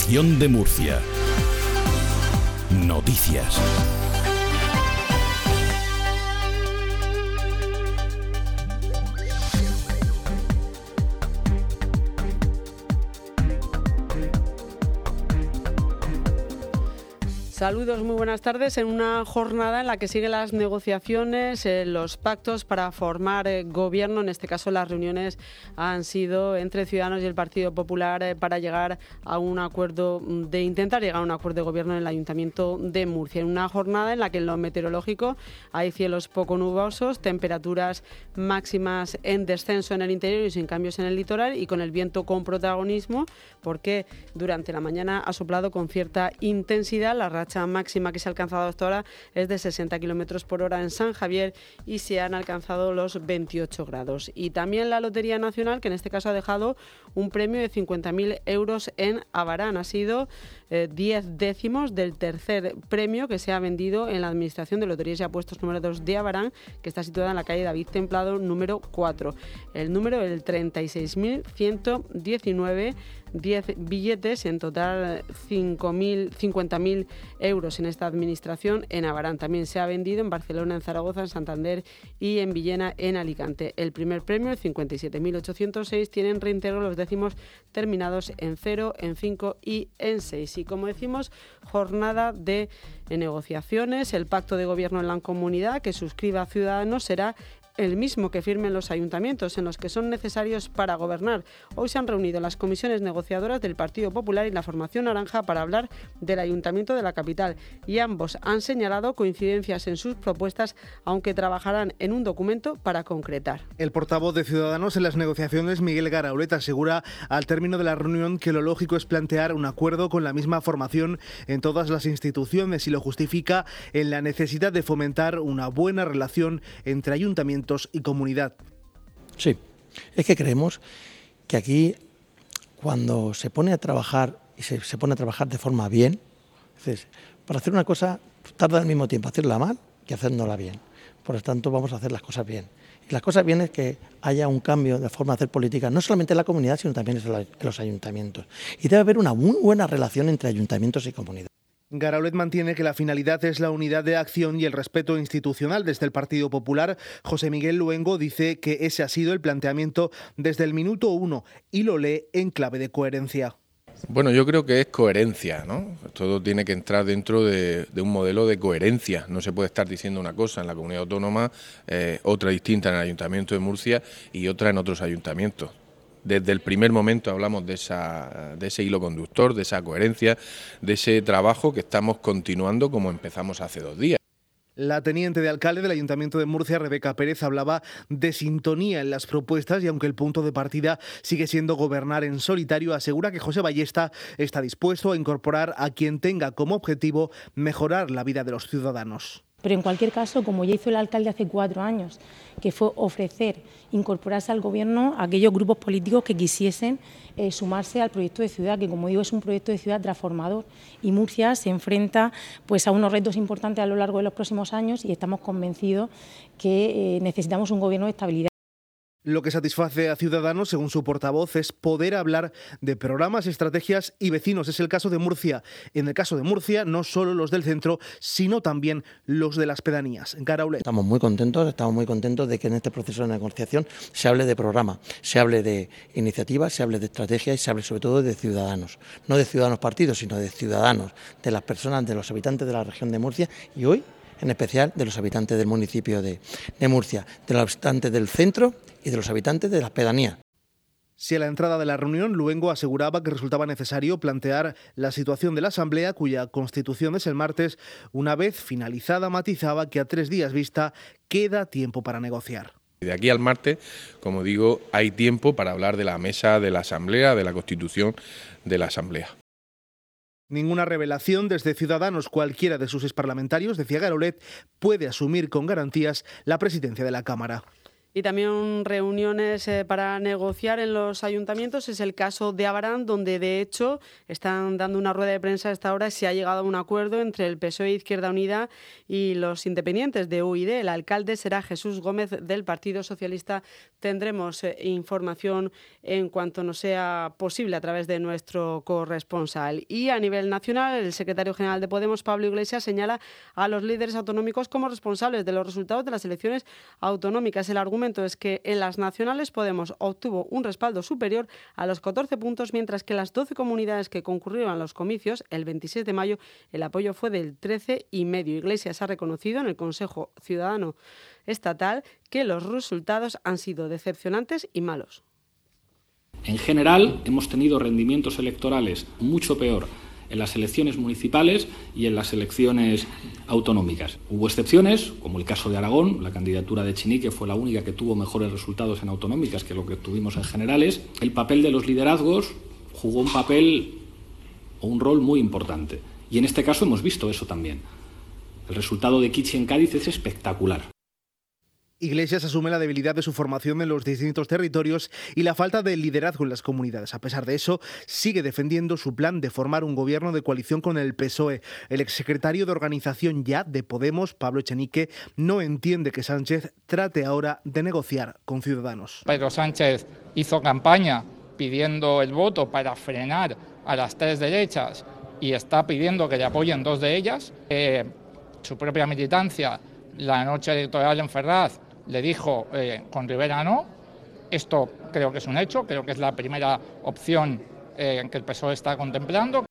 Región de Murcia. Noticias. Saludos, muy buenas tardes. En una jornada en la que siguen las negociaciones, los pactos para formar gobierno. En este caso, las reuniones han sido entre Ciudadanos y el Partido Popular para llegar a un acuerdo, de intentar llegar a un acuerdo de gobierno en el Ayuntamiento de Murcia. En una jornada en la que en lo meteorológico hay cielos poco nubosos, temperaturas máximas en descenso en el interior y sin cambios en el litoral, y con el viento con protagonismo, porque durante la mañana ha soplado con cierta intensidad. La racha máxima que se ha alcanzado hasta ahora es de 60 km por hora en San Javier y se han alcanzado los 28 grados. Y también la Lotería Nacional, que en este caso ha dejado un premio de 50.000 euros en Abarán. Ha sido 10 décimos del tercer premio que se ha vendido en la Administración de Loterías y Apuestos número 2 de Abarán, que está situada en la calle David Templado número 4. El número es el 36.119, 10 billetes, en total 50.000 euros en esta administración en Abarán. También se ha vendido en Barcelona, en Zaragoza, en Santander y en Villena, en Alicante. El primer premio, el 57.806, tienen reintegro los décimos terminados en 0, en 5 y en 6. Y como decimos, jornada de negociaciones. El pacto de gobierno en la comunidad que suscriba Ciudadanos será el mismo que firmen los ayuntamientos, en los que son necesarios para gobernar. Hoy se han reunido las comisiones negociadoras del Partido Popular y la formación naranja para hablar del Ayuntamiento de la capital, y ambos han señalado coincidencias en sus propuestas, aunque trabajarán en un documento para concretar. El portavoz de Ciudadanos en las negociaciones, Miguel Garaulet, asegura al término de la reunión que lo lógico es plantear un acuerdo con la misma formación en todas las instituciones, y lo justifica en la necesidad de fomentar una buena relación entre ayuntamientos y comunidad. Sí, es que creemos que aquí, cuando se pone a trabajar y se pone a trabajar de forma bien, es, para hacer una cosa tarda al mismo tiempo hacerla mal que hacerla bien. Por lo tanto, vamos a hacer las cosas bien. Y las cosas bien es que haya un cambio de forma de hacer política, no solamente en la comunidad, sino también en los ayuntamientos. Y debe haber una muy buena relación entre ayuntamientos y comunidad. Garaulet mantiene que la finalidad es la unidad de acción y el respeto institucional. Desde el Partido Popular, José Miguel Luengo dice que ese ha sido el planteamiento desde el minuto 1 y lo lee en clave de coherencia. Bueno, yo creo que es coherencia, ¿no? Todo tiene que entrar dentro de un modelo de coherencia. No se puede estar diciendo una cosa en la comunidad autónoma, otra distinta en el Ayuntamiento de Murcia y otra en otros ayuntamientos. Desde el primer momento hablamos de ese hilo conductor, de esa coherencia, de ese trabajo que estamos continuando como empezamos hace 2 días. La teniente de alcalde del Ayuntamiento de Murcia, Rebeca Pérez, hablaba de sintonía en las propuestas, y aunque el punto de partida sigue siendo gobernar en solitario, asegura que José Ballesta está dispuesto a incorporar a quien tenga como objetivo mejorar la vida de los ciudadanos. Pero en cualquier caso, como ya hizo el alcalde hace 4 años, que fue ofrecer incorporarse al gobierno a aquellos grupos políticos que quisiesen sumarse al proyecto de ciudad, que como digo es un proyecto de ciudad transformador, y Murcia se enfrenta pues a unos retos importantes a lo largo de los próximos años, y estamos convencidos que necesitamos un gobierno de estabilidad. Lo que satisface a Ciudadanos, según su portavoz, es poder hablar de programas, estrategias y vecinos. Es el caso de Murcia. En el caso de Murcia, no solo los del centro, sino también los de las pedanías. Garaulet. Estamos muy contentos de que en este proceso de negociación se hable de programa, se hable de iniciativas, se hable de estrategia y se hable sobre todo de ciudadanos. No de ciudadanos partidos, sino de ciudadanos, de las personas, de los habitantes de la región de Murcia, y hoy, en especial, de los habitantes del municipio de Murcia, de los habitantes del centro y de los habitantes de las pedanías. Si a la entrada de la reunión Luengo aseguraba que resultaba necesario plantear la situación de la Asamblea, cuya constitución es el martes, una vez finalizada matizaba que a 3 días vista queda tiempo para negociar. De aquí al martes, como digo, hay tiempo para hablar de la mesa de la Asamblea, de la constitución de la Asamblea. Ninguna revelación desde Ciudadanos. Cualquiera de sus exparlamentarios, decía Garaulet, puede asumir con garantías la presidencia de la Cámara. Y también reuniones para negociar en los ayuntamientos. Es el caso de Abarán, donde de hecho están dando una rueda de prensa a esta hora. Se ha llegado a un acuerdo entre el PSOE, Izquierda Unida y los independientes de UID. El alcalde será Jesús Gómez del Partido Socialista. Tendremos información en cuanto nos sea posible a través de nuestro corresponsal. Y a nivel nacional, el secretario general de Podemos, Pablo Iglesias, señala a los líderes autonómicos como responsables de los resultados de las elecciones autonómicas. El argumento es que en las nacionales Podemos obtuvo un respaldo superior a los 14 puntos, mientras que las 12 comunidades que concurrieron a los comicios el 26 de mayo el apoyo fue del 13,5%. Iglesias ha reconocido en el Consejo Ciudadano Estatal que los resultados han sido decepcionantes y malos. En general, hemos tenido rendimientos electorales mucho peor en las elecciones municipales y en las elecciones autonómicas. Hubo excepciones, como el caso de Aragón, la candidatura de Echenique fue la única que tuvo mejores resultados en autonómicas que lo que tuvimos en generales. El papel de los liderazgos jugó un papel o un rol muy importante. Y en este caso hemos visto eso también. El resultado de Kichi en Cádiz es espectacular. Iglesias asume la debilidad de su formación en los distintos territorios y la falta de liderazgo en las comunidades. A pesar de eso, sigue defendiendo su plan de formar un gobierno de coalición con el PSOE. El exsecretario de Organización ya de Podemos, Pablo Echenique, no entiende que Sánchez trate ahora de negociar con Ciudadanos. Pedro Sánchez hizo campaña pidiendo el voto para frenar a las tres derechas y está pidiendo que le apoyen dos de ellas. Su propia militancia, la noche electoral en Ferraz, le dijo con Rivera no. Esto creo que es un hecho, creo que es la primera opción que el PSOE está contemplando.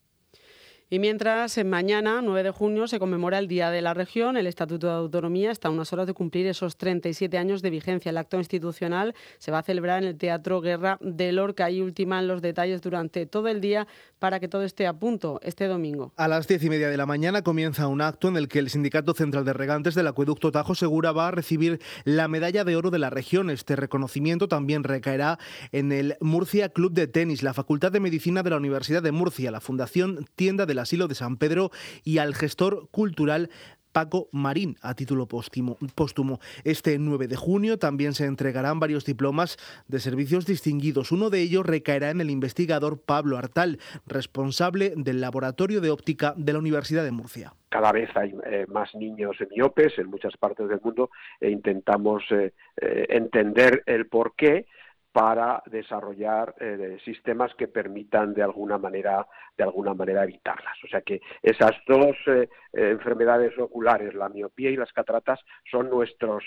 Y mientras, mañana, 9 de junio, se conmemora el Día de la Región, el Estatuto de Autonomía está a unas horas de cumplir esos 37 años de vigencia. El acto institucional se va a celebrar en el Teatro Guerra de Lorca y ultiman los detalles durante todo el día para que todo esté a punto este domingo. A las 10:30 de la mañana comienza un acto en el que el Sindicato Central de Regantes del Acueducto Tajo Segura va a recibir la Medalla de Oro de la región. Este reconocimiento también recaerá en el Murcia Club de Tenis, la Facultad de Medicina de la Universidad de Murcia, la Fundación Tienda del Asilo de San Pedro y al gestor cultural Paco Marín, a título póstumo. Este 9 de junio también se entregarán varios diplomas de servicios distinguidos. Uno de ellos recaerá en el investigador Pablo Artal, responsable del Laboratorio de Óptica de la Universidad de Murcia. Cada vez hay más niños miopes en muchas partes del mundo e intentamos entender el porqué para desarrollar sistemas que permitan de alguna manera evitarlas. O sea que esas dos enfermedades oculares, la miopía y las cataratas, son nuestros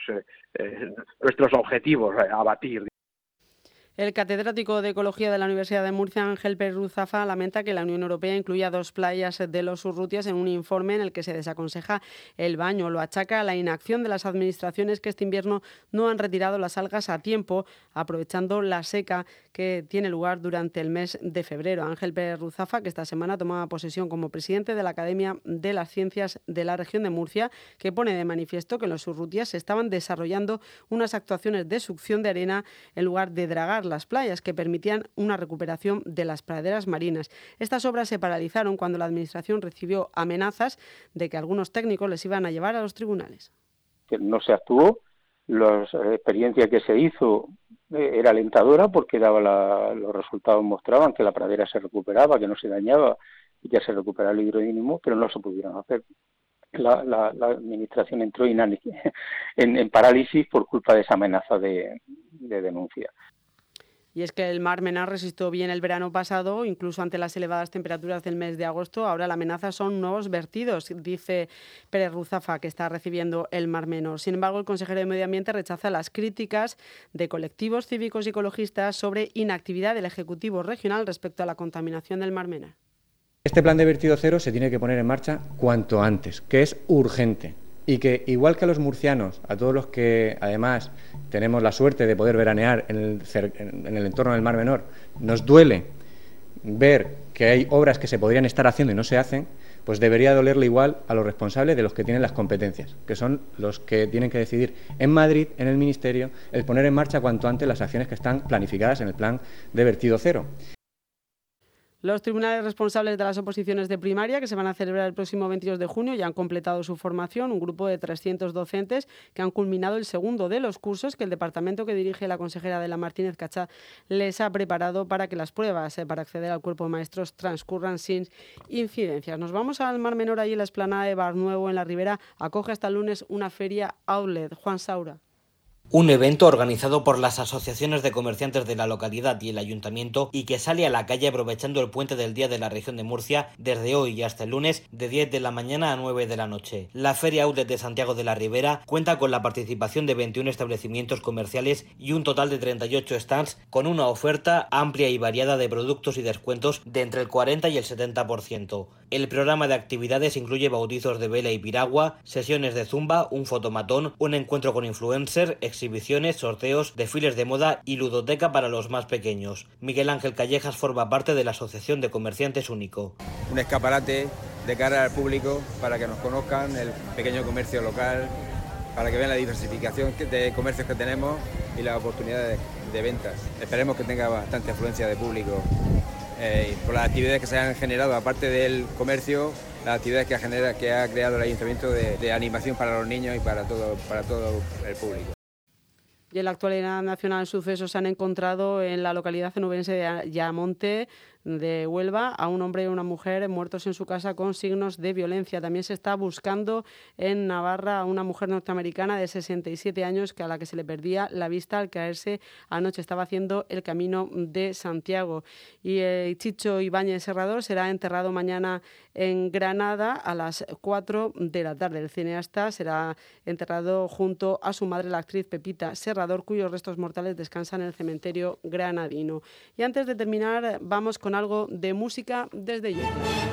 objetivos a abatir. El catedrático de Ecología de la Universidad de Murcia, Ángel Pérez Ruzafa, lamenta que la Unión Europea incluya 2 playas de los Urrutias en un informe en el que se desaconseja el baño. Lo achaca a la inacción de las administraciones que este invierno no han retirado las algas a tiempo, aprovechando la seca que tiene lugar durante el mes de febrero. Ángel Pérez Ruzafa, que esta semana tomaba posesión como presidente de la Academia de las Ciencias de la región de Murcia, que pone de manifiesto que en los Urrutias se estaban desarrollando unas actuaciones de succión de arena en lugar de dragar las playas que permitían una recuperación de las praderas marinas. Estas obras se paralizaron cuando la Administración recibió amenazas de que algunos técnicos les iban a llevar a los tribunales. No se actuó, la experiencia que se hizo era alentadora porque los resultados mostraban que la pradera se recuperaba, que no se dañaba y ya se recuperaba el hidrodínamo, pero no se pudieron hacer. La Administración entró en parálisis por culpa de esa amenaza de denuncia. Y es que el Mar Menor resistió bien el verano pasado, incluso ante las elevadas temperaturas del mes de agosto. Ahora la amenaza son nuevos vertidos, dice Pérez Ruzafa, que está recibiendo el Mar Menor. Sin embargo, el consejero de Medio Ambiente rechaza las críticas de colectivos cívicos y ecologistas sobre inactividad del Ejecutivo Regional respecto a la contaminación del Mar Menor. Este plan de vertido cero se tiene que poner en marcha cuanto antes, que es urgente. Y que, igual que a los murcianos, a todos los que además tenemos la suerte de poder veranear en el entorno del Mar Menor, nos duele ver que hay obras que se podrían estar haciendo y no se hacen, pues debería dolerle igual a los responsables de los que tienen las competencias, que son los que tienen que decidir en Madrid, en el Ministerio, el poner en marcha cuanto antes las acciones que están planificadas en el plan de vertido cero. Los tribunales responsables de las oposiciones de primaria, que se van a celebrar el próximo 22 de junio, ya han completado su formación, un grupo de 300 docentes que han culminado el segundo de los cursos que el departamento que dirige la consejera Adela Martínez Cachá les ha preparado para que las pruebas para acceder al cuerpo de maestros transcurran sin incidencias. Nos vamos al Mar Menor, allí en la explanada de Bar Nuevo, en la Ribera, acoge hasta el lunes una feria outlet. Juan Saura. Un evento organizado por las asociaciones de comerciantes de la localidad y el ayuntamiento y que sale a la calle aprovechando el puente del día de la región de Murcia desde hoy y hasta el lunes de 10 de la mañana a 9 de la noche. La Feria Outlet de Santiago de la Ribera cuenta con la participación de 21 establecimientos comerciales y un total de 38 stands con una oferta amplia y variada de productos y descuentos de entre el 40 y el 70%. El programa de actividades incluye bautizos de vela y piragua, sesiones de zumba, un fotomatón, un encuentro con influencers, exhibiciones, sorteos, desfiles de moda y ludoteca para los más pequeños. Miguel Ángel Callejas forma parte de la Asociación de Comerciantes Único. Un escaparate de cara al público para que nos conozcan, el pequeño comercio local, para que vean la diversificación de comercios que tenemos y las oportunidades de ventas. Esperemos que tenga bastante afluencia de público. Por las actividades que se han generado, aparte del comercio, las actividades que ha creado el Ayuntamiento de animación para los niños y para todo el público. Y en la actualidad nacional, sucesos se han encontrado en la localidad cenubense de Ayamonte de Huelva a un hombre y una mujer muertos en su casa con signos de violencia. También se está buscando en Navarra a una mujer norteamericana de 67 años a la que se le perdía la vista al caerse anoche. Estaba haciendo el camino de Santiago. Y Chicho Ibáñez Serrador será enterrado mañana en Granada a las 4 de la tarde. El cineasta será enterrado junto a su madre, la actriz Pepita Serrador, cuyos restos mortales descansan en el cementerio granadino. Y antes de terminar, vamos con algo de música desde Yecla.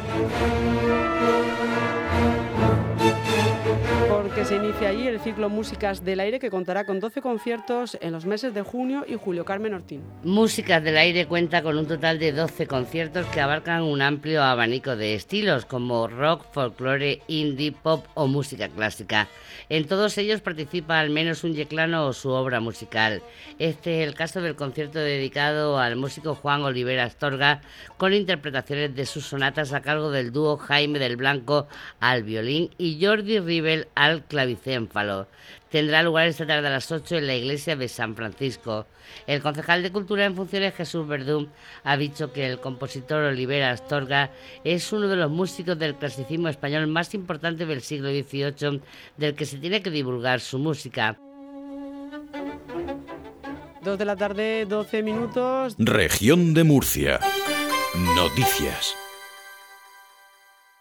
Porque se inicia allí el ciclo Músicas del Aire, que contará con 12 conciertos en los meses de junio y julio. Carmen Ortín. Músicas del Aire cuenta con un total de 12 conciertos que abarcan un amplio abanico de estilos como rock, folclore, indie, pop o música clásica. En todos ellos participa al menos un yeclano o su obra musical. Este es el caso del concierto dedicado al músico Juan Olivera Astorga, con interpretaciones de sus sonatas a cargo del dúo Jaime del Blanco al violín y Jordi Rivel al clavicénfalo. Tendrá lugar esta tarde a las 8 en la iglesia de San Francisco. El concejal de Cultura en funciones, Jesús Verdún, ha dicho que el compositor Olivera Astorga es uno de los músicos del clasicismo español más importantes del siglo XVIII, del que se tiene que divulgar su música. 2 de la tarde, 12 minutos. Región de Murcia. Noticias.